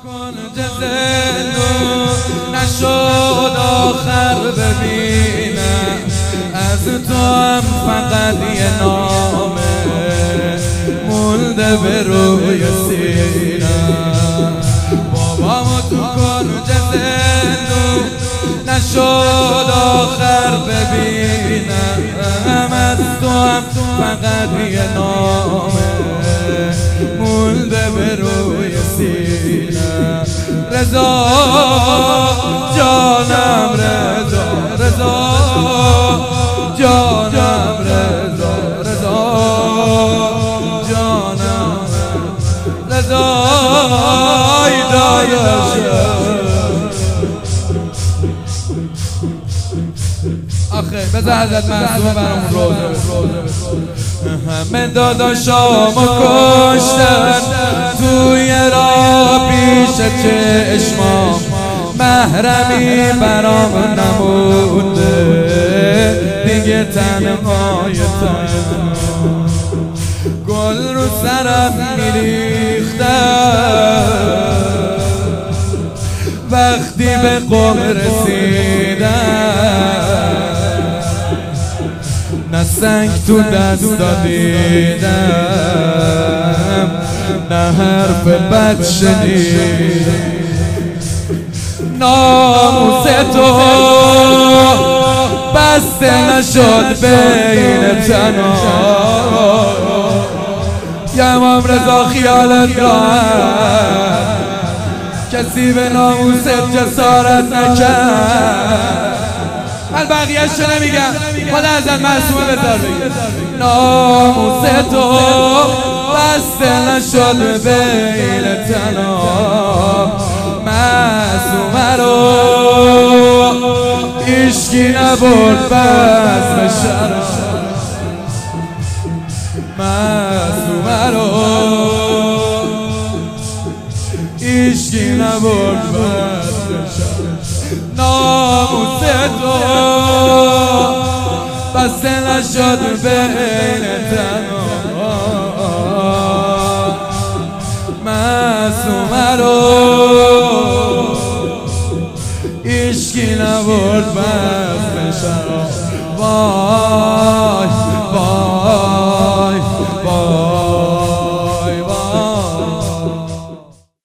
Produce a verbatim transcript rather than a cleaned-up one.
کن جزندو نشد آخر ببینم از تو هم فقط یه نامه مونده به روی سینم بابامو تو کن جزندو نشد آخر ببینم از تو هم فقط یه نامه مونده به روی سینم رضا جانم رضا رضا جانم رضا رضا جانم رضا ای داداشم آخه بذار حضرت معصومه برامون روزه همه داداشامو کشتن توی را پیش چشمام محرمی برام نمونده دیگه تنهای تنها گل رو سرم میریختن وقتی به قم رسیدم نه سنگ تو دست دیدم نه حرف بد شنیدم ناموس تو بسته نشد بین تنها یا امام رضا خیالت راحت کسی به ناموست جسارت نکرد من بقیه‌اش رو نمیگم خدا حضرت معصومه بذار بگه ناموس تو بسته نشد بین تنها معصومه رو هیچکی نبرد بس به شرم معصومه رو هیچکی نبرد بس به شرم ناموس تو بسته نشد بین تنها معصومه رو هیچکی نبرد بس به شرم وای وای